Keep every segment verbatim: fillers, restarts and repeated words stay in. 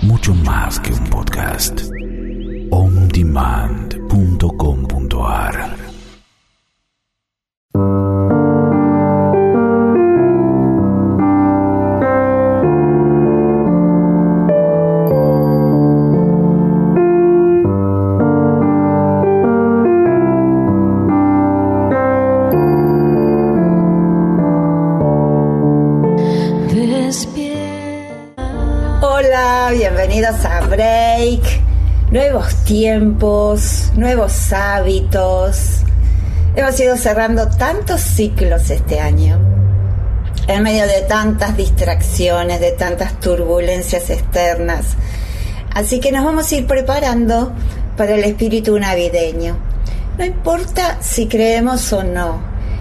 mucho más que un podcast. on demand punto com punto a r. Hola, bienvenidos a Break. Nuevos tiempos, nuevos hábitos. Hemos ido cerrando tantos ciclos este año, en medio de tantas distracciones, de tantas turbulencias externas. Así que nos vamos a ir preparando para el espíritu navideño. No importa si creemos o no,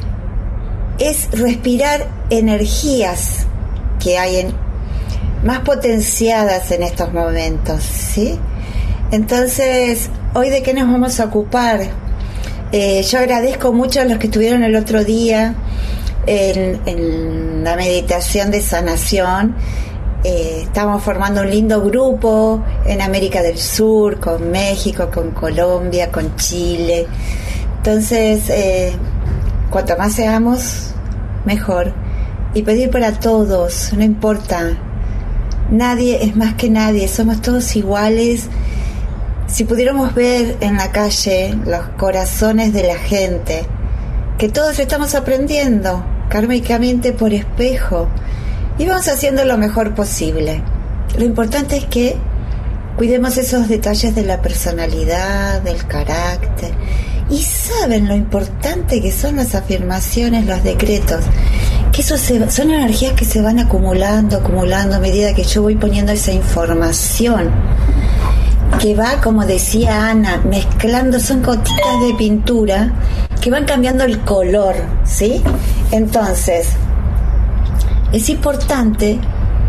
es respirar energías que hay en, más potenciadas en estos momentos, ¿sí? Entonces, ¿hoy de qué nos vamos a ocupar? Eh, yo agradezco mucho a los que estuvieron el otro día en, en la meditación de sanación. Eh, estamos formando un lindo grupo en América del Sur, con México, con Colombia, con Chile. Entonces, eh, cuanto más seamos, mejor. Y pedir para todos, no importa. Nadie es más que nadie, somos todos iguales. Si pudiéramos ver en la calle los corazones de la gente, que todos estamos aprendiendo kármicamente por espejo y vamos haciendo lo mejor posible. Lo importante es que cuidemos esos detalles de la personalidad, del carácter. Y saben lo importante que son las afirmaciones, los decretos, que eso se, son energías que se van acumulando, acumulando a medida que yo voy poniendo esa información, que va, como decía Ana, mezclando, son gotitas de pintura que van cambiando el color, ¿sí? Entonces, es importante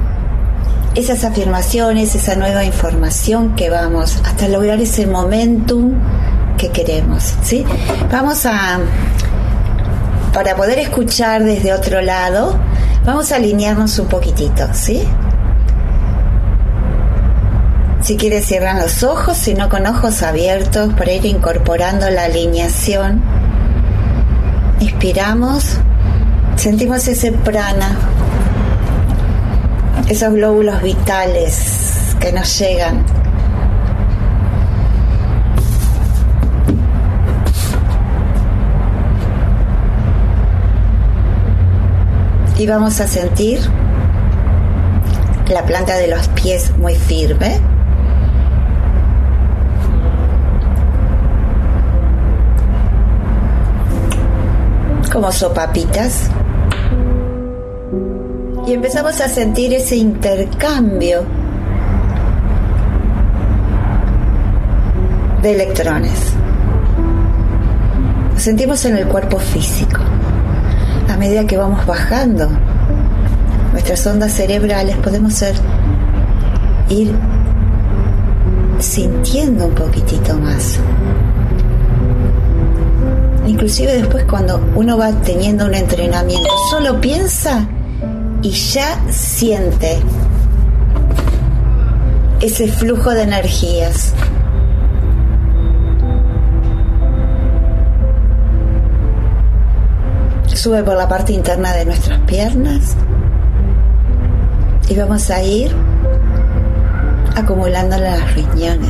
esas afirmaciones, esa nueva información que vamos hasta lograr ese momentum que queremos, ¿sí? Vamos a, para poder escuchar desde otro lado, vamos a alinearnos un poquitito, ¿sí? Si quieres cierran los ojos, si no con ojos abiertos, para ir incorporando la alineación. Inspiramos, sentimos ese prana, esos glóbulos vitales que nos llegan. Y vamos a sentir la planta de los pies muy firme. Como sopapitas. Y empezamos a sentir ese intercambio de electrones. Lo sentimos en el cuerpo físico. A medida que vamos bajando nuestras ondas cerebrales, podemos ser, ir sintiendo un poquitito más. Inclusive después, cuando uno va teniendo un entrenamiento, solo piensa y ya siente ese flujo de energías. Sube por la parte interna de nuestras piernas y vamos a ir acumulando las riñones,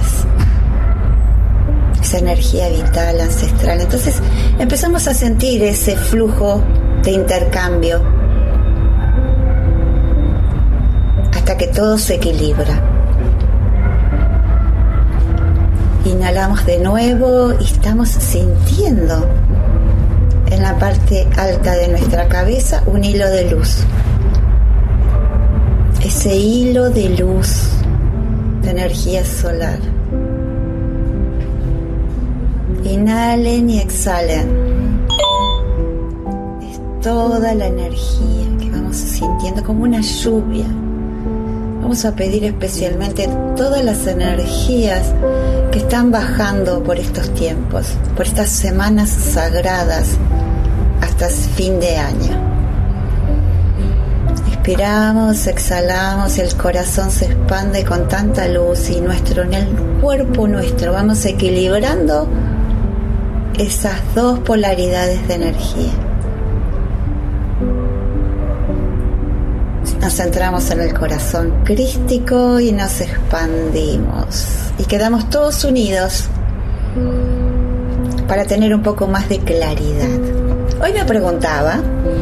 esa energía vital, ancestral. Entonces empezamos a sentir ese flujo de intercambio hasta que todo se equilibra. Inhalamos de nuevo y estamos sintiendo en la parte alta de nuestra cabeza un hilo de luz. Ese hilo de luz, de energía solar. Inhalen y exhalen. Es toda la energía que vamos sintiendo como una lluvia. Vamos a pedir especialmente todas las energías que están bajando por estos tiempos, por estas semanas sagradas hasta fin de año. inspiramos, exhalamos, el corazón se expande con tanta luz y nuestro, en el cuerpo nuestro vamos equilibrando esas dos polaridades de energía. Nos centramos en el corazón crístico y nos expandimos y quedamos todos unidos para tener un poco más de claridad. Hoy me preguntaba,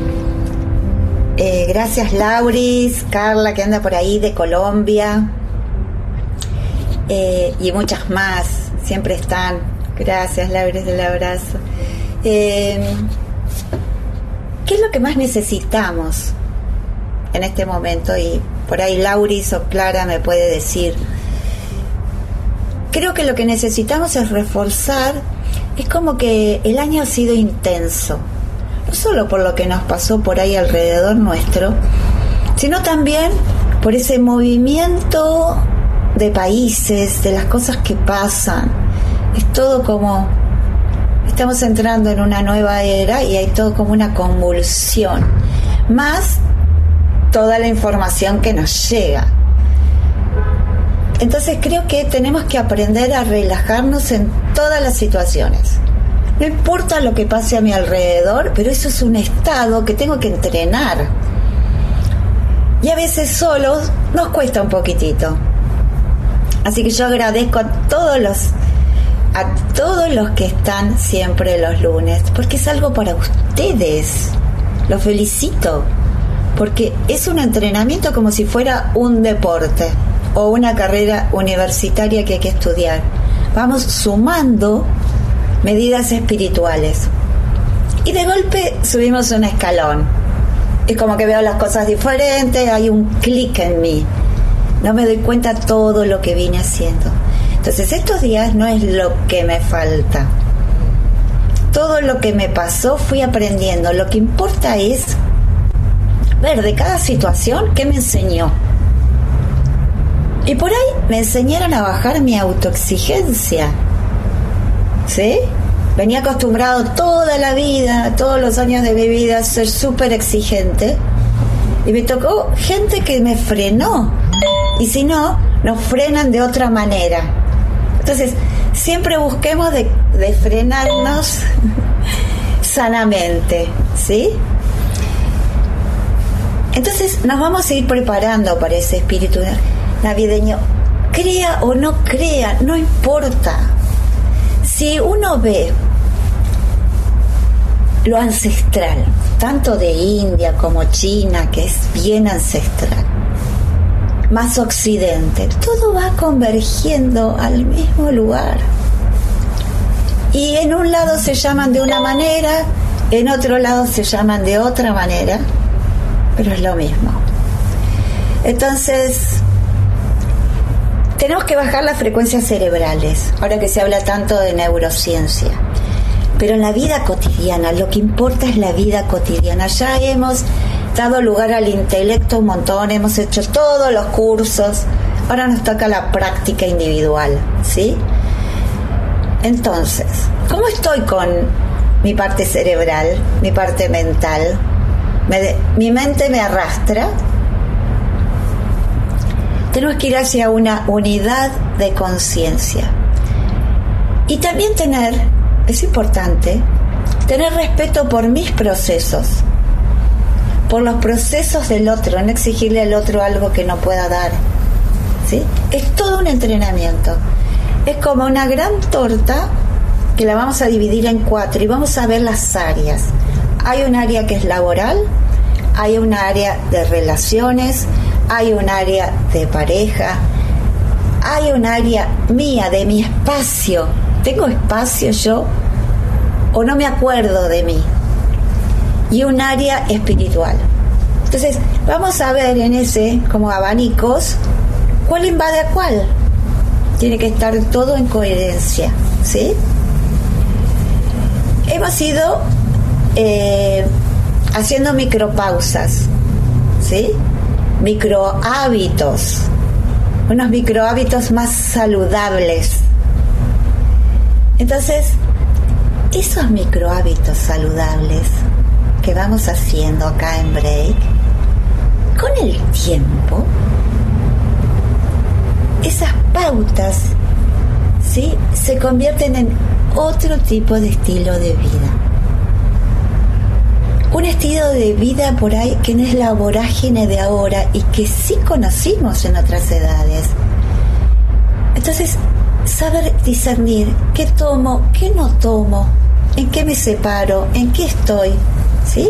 eh, gracias Lauris, Carla que anda por ahí de Colombia, eh, y muchas más, siempre están. Gracias Lauris, del abrazo. Eh, ¿Qué es lo que más necesitamos en este momento? Y por ahí Lauris o Clara me puede decir. Creo que lo que necesitamos es reforzar. Es como que el año ha sido intenso, no solo por lo que nos pasó por ahí alrededor nuestro, sino también por ese movimiento de países, de las cosas que pasan. Es todo como, estamos entrando en una nueva era y hay todo como una convulsión, más toda la información que nos llega. Entonces creo que tenemos que aprender a relajarnos en todas las situaciones. No importa lo que pase a mi alrededor, pero eso es un estado que tengo que entrenar. Y a veces solos nos cuesta un poquitito. Así que yo agradezco a todos los, a todos los que están siempre los lunes, porque es algo para ustedes. Los felicito, porque es un entrenamiento como si fuera un deporte o una carrera universitaria que hay que estudiar. Vamos sumando medidas espirituales y de golpe subimos un escalón. Es como que veo las cosas diferentes, hay un clic en mí, no me doy cuenta todo lo que vine haciendo. Entonces estos días no es lo que me falta, todo lo que me pasó fui aprendiendo. Lo que importa es ver de cada situación qué me enseñó. Y por ahí me enseñaron a bajar mi autoexigencia, ¿sí? Venía acostumbrado toda la vida, todos los años de mi vida, a ser súper exigente. Y me tocó gente que me frenó. Y si no, nos frenan de otra manera. Entonces, siempre busquemos de, de frenarnos sanamente, ¿sí? Entonces, nos vamos a ir preparando para ese espíritu navideño. Crea o no crea, no importa. Si uno ve lo ancestral, tanto de India como China, que es bien ancestral, más occidente, todo va convergiendo al mismo lugar. Y en un lado se llaman de una manera, en otro lado se llaman de otra manera, pero es lo mismo. Entonces, tenemos que bajar las frecuencias cerebrales, ahora que se habla tanto de neurociencia. Pero en la vida cotidiana, lo que importa es la vida cotidiana. Ya hemos dado lugar al intelecto un montón, hemos hecho todos los cursos, ahora nos toca la práctica individual, ¿sí? Entonces, ¿cómo estoy con mi parte cerebral, mi parte mental? Me, mi mente me arrastra. Tenemos que ir hacia una unidad de conciencia. Y también tener, es importante, tener respeto por mis procesos, por los procesos del otro, no exigirle al otro algo que no pueda dar, ¿sí? Es todo un entrenamiento. Es como una gran torta que la vamos a dividir en cuatro y vamos a ver las áreas. Hay un área que es laboral, hay un área de relaciones, hay un área de pareja, hay un área mía, de mi espacio. ¿Tengo espacio yo o no me acuerdo de mí? Y un área espiritual. Entonces, vamos a ver en ese, como abanicos, cuál invade a cuál. Tiene que estar todo en coherencia, ¿sí? Hemos ido eh, haciendo micropausas, ¿sí? Microhábitos, unos microhábitos más saludables. Entonces, esos microhábitos saludables que vamos haciendo acá en Break con el tiempo, esas pautas, ¿sí?, se convierten en otro tipo de estilo de vida. Un estilo de vida por ahí que no es la vorágine de ahora y que sí conocimos en otras edades. Entonces, saber discernir qué tomo, qué no tomo, en qué me separo, en qué estoy, ¿sí?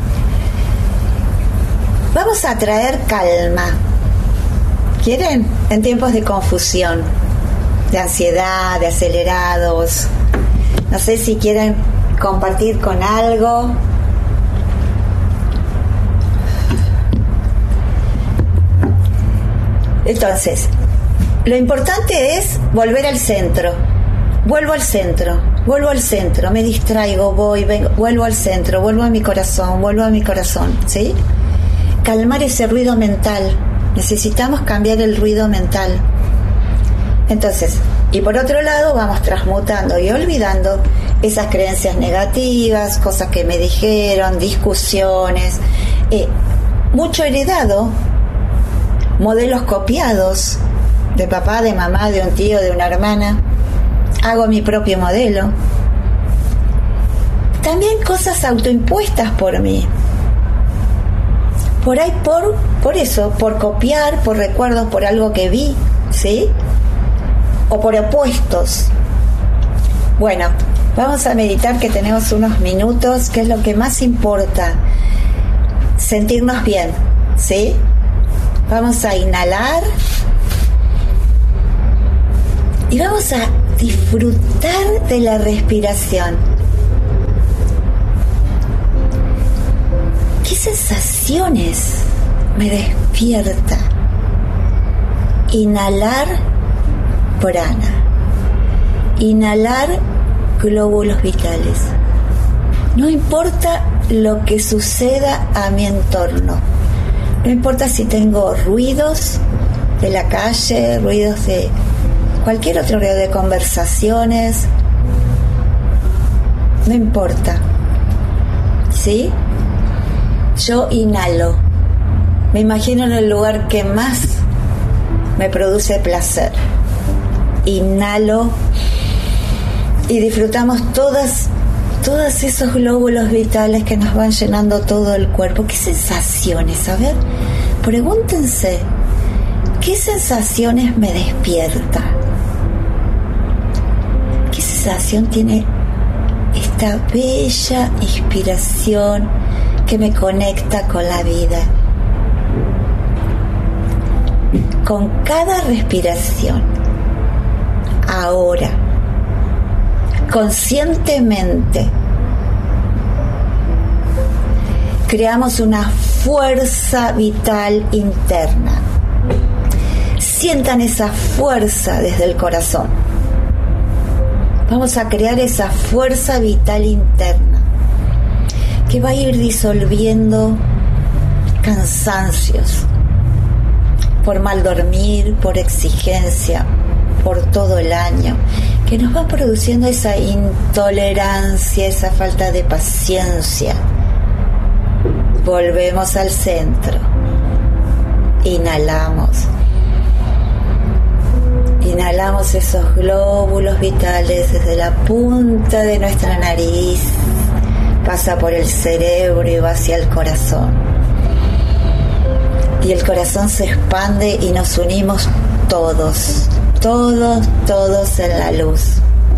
Vamos a traer calma. ¿Quieren? En tiempos de confusión, de ansiedad, de acelerados. No sé si quieren compartir con algo. Entonces, lo importante es volver al centro. Vuelvo al centro, vuelvo al centro, me distraigo, voy, vengo, vuelvo al centro, vuelvo a mi corazón, vuelvo a mi corazón, ¿sí? Calmar ese ruido mental. Necesitamos cambiar el ruido mental. Entonces, y por otro lado, vamos transmutando y olvidando esas creencias negativas, cosas que me dijeron, discusiones, eh, mucho heredado, modelos copiados de papá, de mamá, de un tío, de una hermana. Hago mi propio modelo. También cosas autoimpuestas por mí. Por ahí, por, por eso, por copiar, por recuerdos, por algo que vi, ¿sí? O por opuestos. Bueno, vamos a meditar, que tenemos unos minutos, que es lo que más importa. Sentirnos bien, ¿sí? Vamos a inhalar y vamos a disfrutar de la respiración. ¿Qué sensaciones me despierta? Inhalar prana. Inhalar glóbulos vitales. No importa lo que suceda a mi entorno. No importa si tengo ruidos de la calle, ruidos de cualquier otro ruido, de conversaciones. No importa. ¿Sí? Yo inhalo. Me imagino en el lugar que más me produce placer. Inhalo y disfrutamos todas, todos esos glóbulos vitales que nos van llenando todo el cuerpo. ¿Qué sensaciones? A ver, pregúntense, ¿qué sensaciones me despierta? ¿Qué sensación tiene esta bella inspiración que me conecta con la vida? Con cada respiración, ahora, conscientemente, creamos una fuerza vital interna. Sientan esa fuerza desde el corazón. Vamos a crear esa fuerza vital interna que va a ir disolviendo cansancios por mal dormir, por exigencia, por todo el año, que nos va produciendo esa intolerancia, esa falta de paciencia. Volvemos al centro. Inhalamos. Inhalamos esos glóbulos vitales desde la punta de nuestra nariz, pasa por el cerebro y va hacia el corazón. Y el corazón se expande y nos unimos todos, todos, todos en la luz.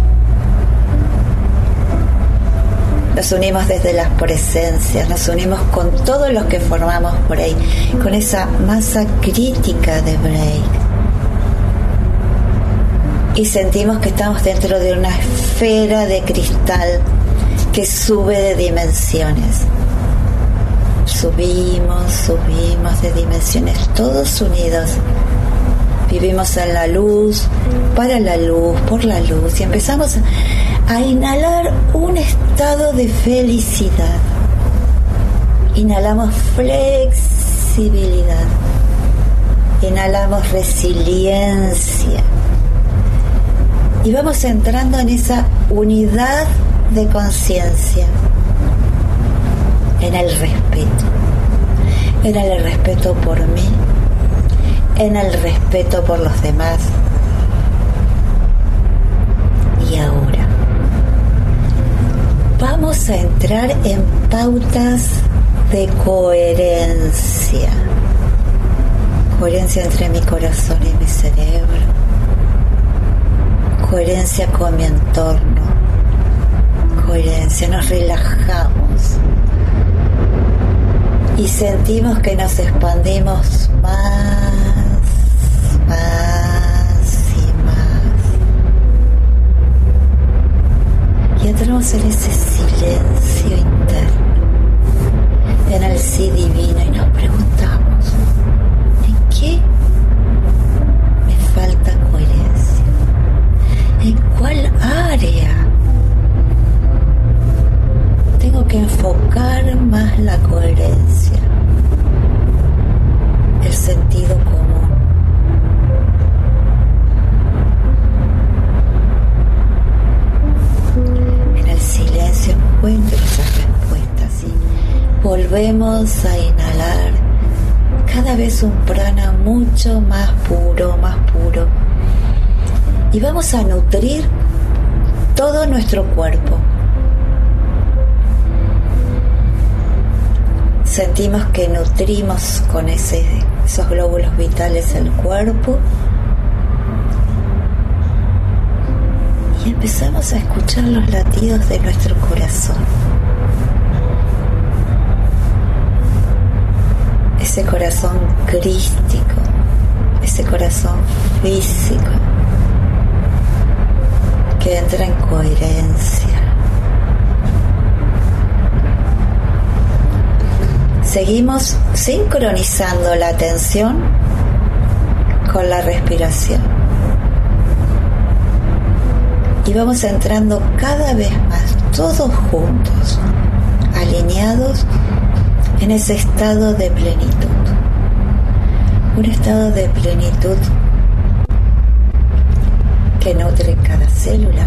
Nos unimos desde las presencias, nos unimos con todos los que formamos por ahí, con esa masa crítica de Break. Y sentimos que estamos dentro de una esfera de cristal que sube de dimensiones. Subimos, subimos de dimensiones, todos unidos. Vivimos en la luz, para la luz, por la luz, y empezamos a inhalar un estado de felicidad. Inhalamos flexibilidad, inhalamos resiliencia, y vamos entrando en esa unidad de conciencia, en el respeto. en el respeto por mí, en el respeto por los demás. Y ahora vamos a entrar en pautas de coherencia. Coherencia entre mi corazón y mi cerebro. Coherencia con mi entorno. Coherencia, nos relajamos y sentimos que nos expandimos más, más y más. Y entramos en ese silencio interno, en el sí divino, y nos preguntamos, ¿en qué me falta coherencia? ¿En cuál área tengo que enfocar más la coherencia, el sentido común? En el silencio encuentro esas respuestas y volvemos a inhalar cada vez un prana mucho más puro, más puro, y vamos a nutrir todo nuestro cuerpo. Sentimos que nutrimos con ese, esos glóbulos vitales el cuerpo y empezamos a escuchar los latidos de nuestro corazón. Ese corazón crístico, ese corazón físico que entra en coherencia. Seguimos sincronizando la atención con la respiración. Y vamos entrando cada vez más, todos juntos, alineados en ese estado de plenitud. Un estado de plenitud que nutre cada célula,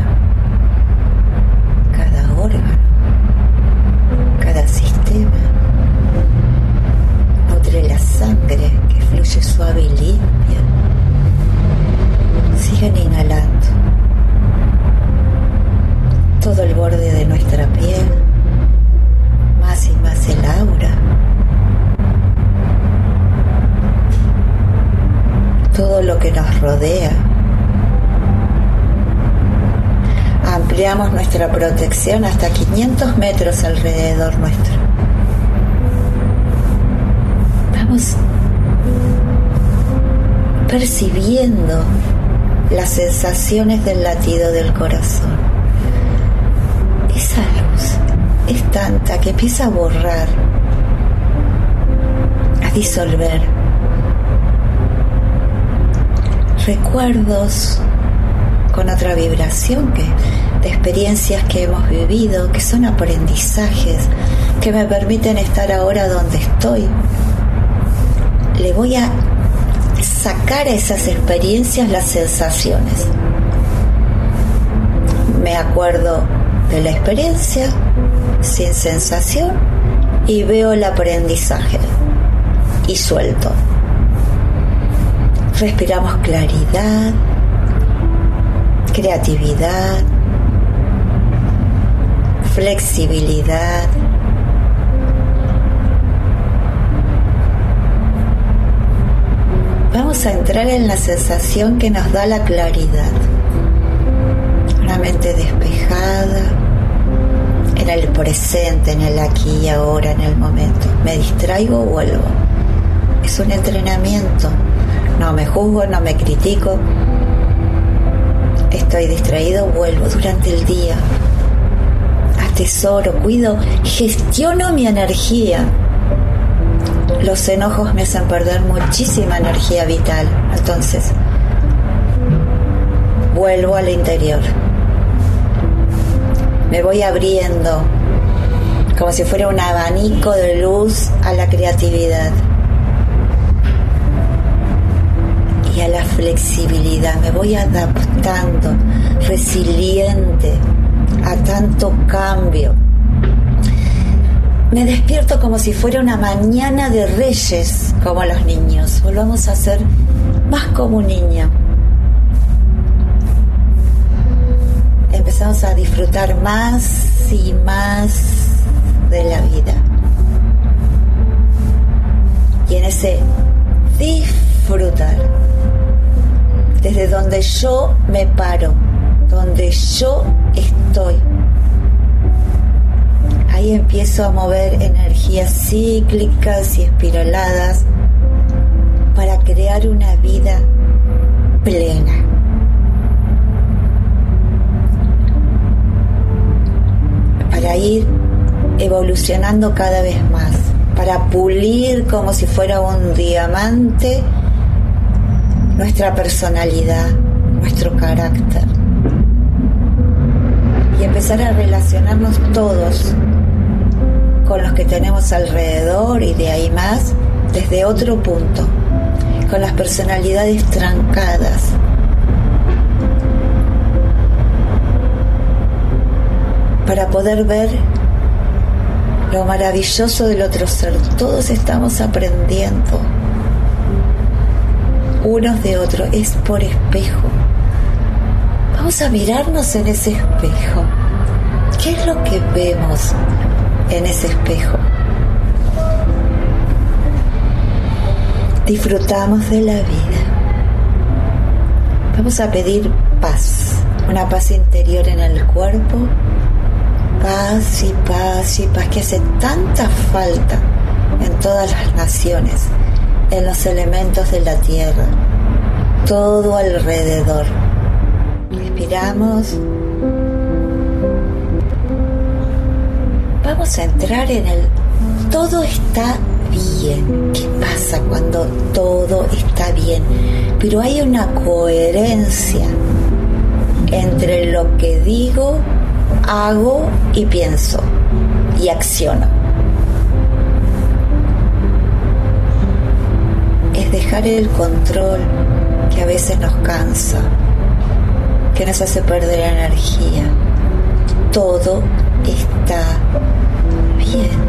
cada órgano, cada sistema. Nutre la sangre que fluye suave y limpia. Sigan inhalando todo el borde de nuestra piel, más y más el aura, todo lo que nos rodea. Ampliamos nuestra protección hasta quinientos metros alrededor nuestro. Vamos percibiendo las sensaciones del latido del corazón. Esa luz es tanta que empieza a borrar, a disolver recuerdos con otra vibración que, de experiencias que hemos vivido, que son aprendizajes que me permiten estar ahora donde estoy. Le voy a sacar a esas experiencias las sensaciones. Me acuerdo de la experiencia sin sensación y veo el aprendizaje y suelto. Respiramos claridad, creatividad, flexibilidad. Vamos a entrar en la sensación que nos da la claridad. Una mente despejada, en el presente, en el aquí y ahora, en el momento. Me distraigo, vuelvo. Es un entrenamiento. No me juzgo, no me critico. Estoy distraído, vuelvo durante el día. Atesoro, cuido, gestiono mi energía. Los enojos me hacen perder muchísima energía vital. Entonces, vuelvo al interior. Me voy abriendo como si fuera un abanico de luz a la creatividad y a la flexibilidad. Me voy adaptando, resiliente a tanto cambio. Me despierto como si fuera una mañana de reyes, como los niños. Volvamos a ser más como un niño. Empezamos a disfrutar más y más de la vida. Y en ese disfrutar, desde donde yo me paro, donde yo estoy, ahí empiezo a mover energías cíclicas y espiraladas para crear una vida plena. Para ir evolucionando cada vez más, para pulir como si fuera un diamante nuestra personalidad, nuestro carácter. Y empezar a relacionarnos todos con los que tenemos alrededor y de ahí más, desde otro punto, con las personalidades trancadas. Para poder ver lo maravilloso del otro ser. Todos estamos aprendiendo unos de otros, es por espejo. Vamos a mirarnos en ese espejo. ¿Qué es lo que vemos en ese espejo? Disfrutamos de la vida. Vamos a pedir paz, una paz interior en el cuerpo. Paz y paz y paz que hace tanta falta en todas las naciones, en los elementos de la tierra, todo alrededor. Respiramos. Vamos a entrar en el todo está bien. ¿Qué pasa cuando todo está bien? Pero hay una coherencia entre lo que digo, hago y pienso y acciono. Es dejar el control que a veces nos cansa, que nos hace perder energía. Todo está bien.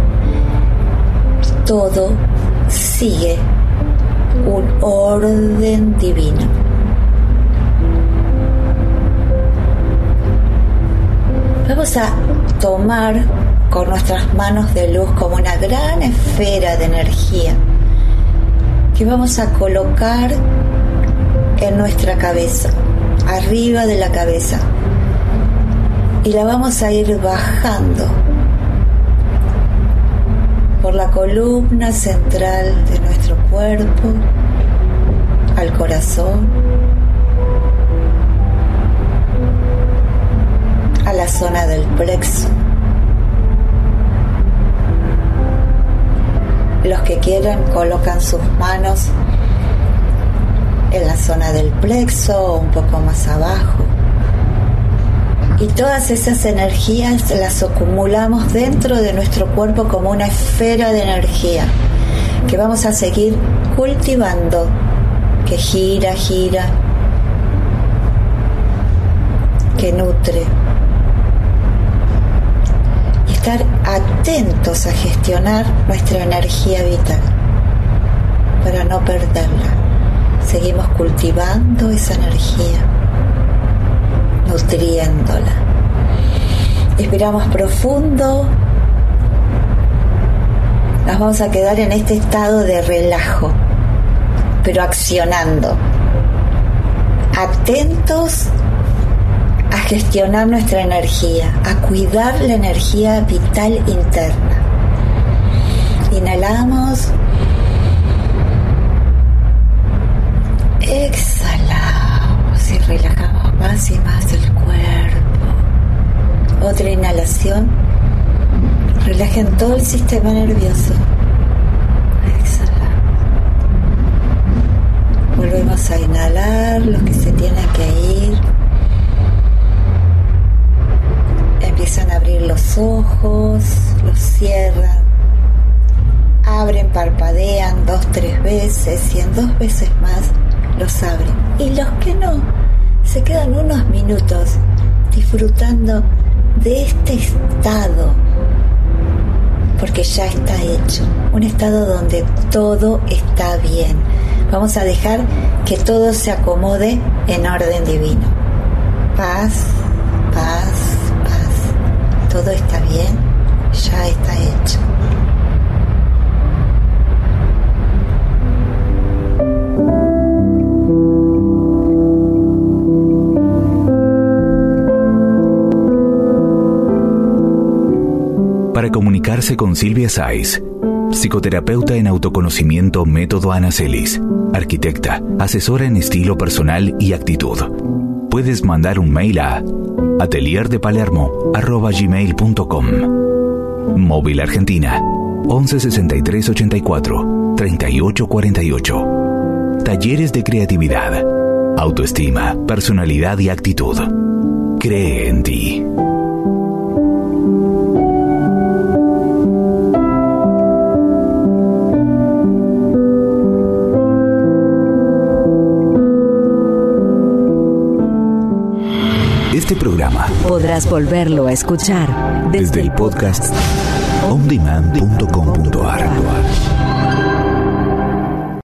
Todo sigue un orden divino. Vamos a tomar con nuestras manos de luz como una gran esfera de energía que vamos a colocar en nuestra cabeza, arriba de la cabeza, y la vamos a ir bajando por la columna central de nuestro cuerpo al corazón, a la zona del plexo. Los que quieran colocan sus manos en la zona del plexo o un poco más abajo. Y todas esas energías las acumulamos dentro de nuestro cuerpo como una esfera de energía que vamos a seguir cultivando, que gira, gira, que nutre. Y estar atentos a gestionar nuestra energía vital para no perderla. Seguimos cultivando esa energía, nutriéndola. Inspiramos profundo. Nos vamos a quedar en este estado de relajo, pero accionando, atentos a gestionar nuestra energía, a cuidar la energía vital interna. Inhalamos, exhalamos y relajamos más y más el cuerpo. Otra inhalación, relajen todo el sistema nervioso. Exhalar. Volvemos a inhalar los que se tienen que ir. Empiezan a abrir los ojos, los cierran, abren, parpadean dos, tres veces y en dos veces más los abren. Y los que no, se quedan unos minutos disfrutando de este estado porque ya está hecho. Un estado donde todo está bien. Vamos a dejar que todo se acomode en orden divino. Paz, paz, paz. Todo está bien, ya está hecho. Para comunicarse con Silvia Sáiz, psicoterapeuta en autoconocimiento Método Anacelis, arquitecta, asesora en estilo personal y actitud. Puedes mandar un mail a atelierdepalermo arroba gmail punto com. Móvil Argentina once sesenta y tres ochenta y cuatro treinta y ocho cuarenta y ocho. Talleres de creatividad, autoestima, personalidad y actitud. Cree en ti. Este programa podrás volverlo a escuchar desde, desde el podcast on demand punto com punto a r.